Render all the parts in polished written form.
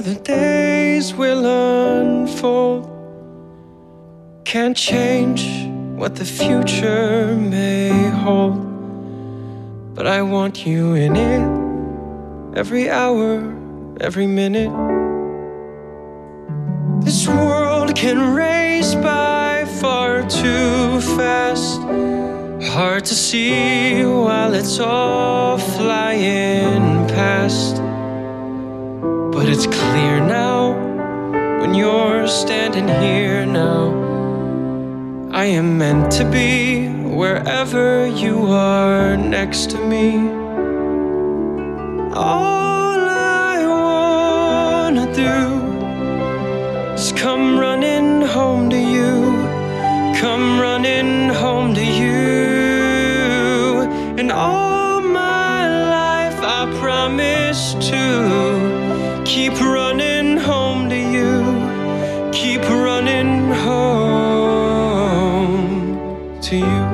the days will unfold. Can't change what the future may hold, but I want you in it, every hour, every minute. This world can race by far too fast, hard to see while it's all flying past. But it's clear now, when you're standing here now, I am meant to be wherever you are next to me. All I wanna do is come running home to you, come running home to you. And all my life I promise to keep running home to you, keep running home to you.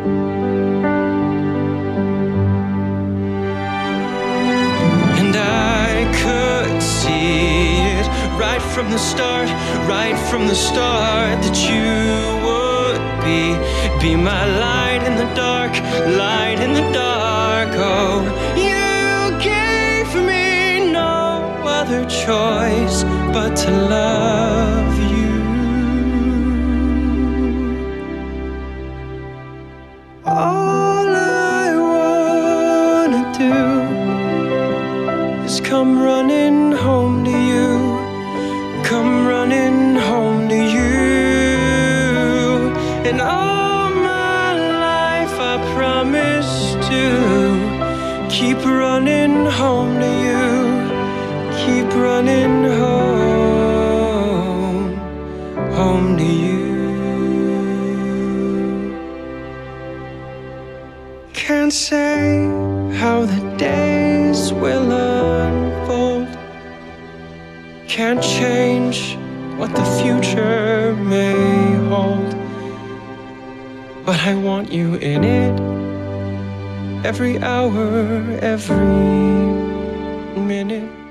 And I could see it right from the start, that you would be my light in the dark, light in the dark. Oh, you gave me no other choice but to love you. All I wanna do is come running home to you, come running home to you. And all my life I promise to keep running home to you, keep running home to you. Can't say how the days will unfold, can't change what the future may hold, but I want you in it, every hour, every minute.